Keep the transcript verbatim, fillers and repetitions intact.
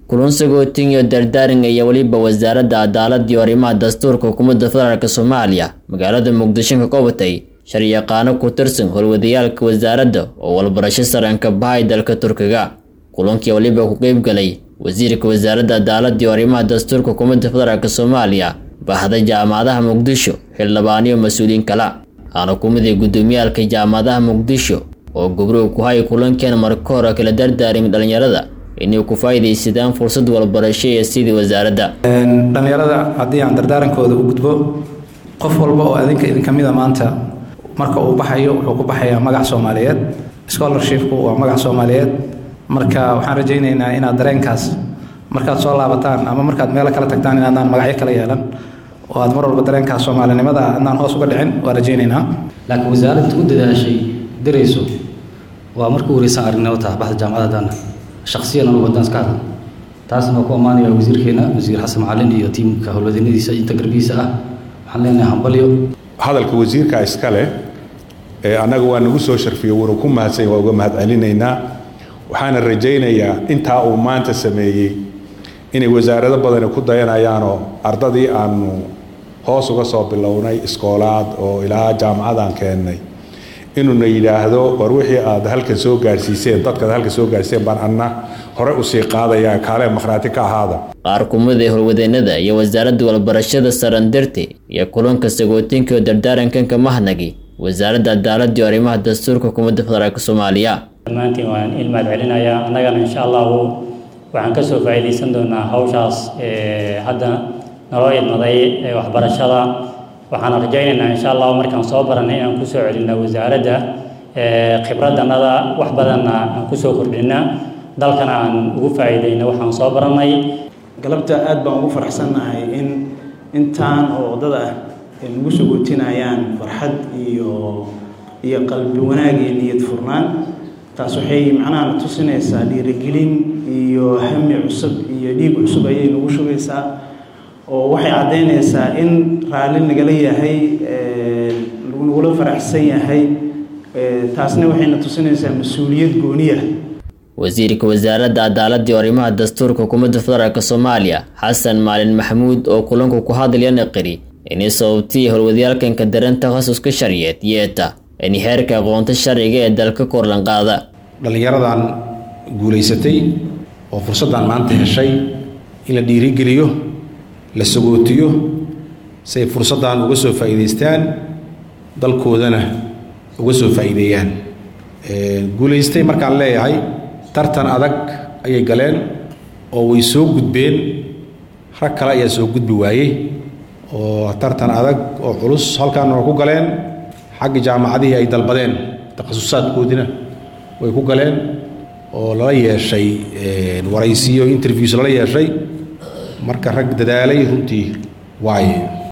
kulan sagootin iyo dardaaran ayaa waliba wasaaradda cadaaladda iyo arrimaha dastuurka xukuumadda federaalka Soomaaliya magaalada Muqdisho ka qabatay sharciyaqaano ku tirsan howlwadayaalka wasaaradda oo walbarasho sare ka bahay dalka Turkiga. kulankii waliba ku qayb galay wasiirka wasaaradda cadaaladda iyo arrimaha dastuurka xukuumadda federaalka Soomaaliya bahda jaamacadaha Muqdisho xildhibaan iyo mas'uuliyiin kala aan xukuumadda gudoomiyaalka jaamacadaha Muqdisho oo gobro ku hay kulankan marka hore kala dardaarin dhalinyarada inay ku faa'iideysadaan fursad walbarasho ee sidii wasaaradda dhalinyarada haddii aan dardaarankooda u gudbo qof walba oo adinka idin kamid ah maanta marka uu baxayo wuxuu ku baxayaa magac Soomaaliyeed scholarship-ku waa magac Soomaaliyeed marka waxaan rajaynaynaa inaad dareenkaas markaad soo laabataan ama markaad meel kala tagtaan inaadaan magacyo kala yeelan oo aad mar walba dareenkaas Soomaalinimada aadaan hoos uga dhicin waa rajaynaynaa laakiin wasaaradda ku dadaashay dareyso waa markuu wareysan arrinimo tahay baxda jaamacadadan shakhsiyan anigu wadaan iska hadal taasna ku amaanaya wasiirkeena wasiir Xasan Macalin iyo tiimka howlwadeenadiisa inta garbiisa ah waxaan leenahay hambalyo hadalka wasiirka iska leh ee anagu waa nagu soo sharfiyo war ku mahadsan waa uga mahadcelinaynaa waxaan rajaynayaa inta uu maanta sameeyay inay wasaarado badan ku dayanayaan oo ardadii aanu hoos uga soo bilownay iskoolaad oo ilaa jaamacadan keenay inuu yiraahdo war wixii aad halka soo gaarsiiseen dadka halka soo gaarsiiseen baan anna hore u sii qaadaya kaale maqraati ka ahaada qaar kumada howlwadeenada iyo wasaaradda walbarashada sarandirti iyo kulanka sagootinka iyo dardaarankan ka mahnagi wasaaradda cadaaladda iyo arrimaha dastuurka xukuumadda federaalka Soomaaliya maantii waan ilmaad celinaya annagana insha Allah waxaan ka soo faa'iideysan doonaa hawshaas ee hadda naloo idmaday ee waxbarashada waxaan rajaynaynaa insha Allah markaan soo baranay aan ku soo celinaa wasaaradda ee khibraddanada wax badan aan ku soo kordhinaa dalkana aan ugu faa'iideyno waxaan soo baranay galabta aad baan ugu faraxsanahay in intaan oo wadada ay ugu soo gootinayaan farxad iyo iyo qalbi wanaag iyo niyad furnaan taas waxay macnaha tusinaysaa dhiirigelin iyo hami cusub iyo dhiig cusub ayay nagu shugaysaa oo waxay cadeynaysaa in raali nagala yahay ee lagu faraxsan yahay taasna waxayna tusinaysaa mas'uuliyad gooniya wasiirka wasaaradda cadaaladda iyo arrimaha dastuurka xukuumadda federaalka Soomaaliya Xasan Macalin Maxamuud oo kulanku ku hadlayna qiri inay sababtii howlwadayaalkan ka daran takhasuska sharciyeed yeeta in heerka aqoonta sharciga ee dalka kor lan qaada dhalinyaradan guuleysatay oo fursadan maanta heshay in la dhiirigeliyo la sagootiyo say fursadan uga soo faa'iideystaan dalkoodana uga soo faa'iideeyaan ee guuleystay markaan leeyahay tartan adag ayay galeen oo way soo gudbeen rag kale ayaa soo gudbi waayay oo tartan adag oo culus halkaan ku galeen xagga jaamacadihii ay dalbadeen takhasusaadkoodina way ku galeen oo la yeeshay waraysiyo interviews la yeeshay marka rag dadaalay runtii waaye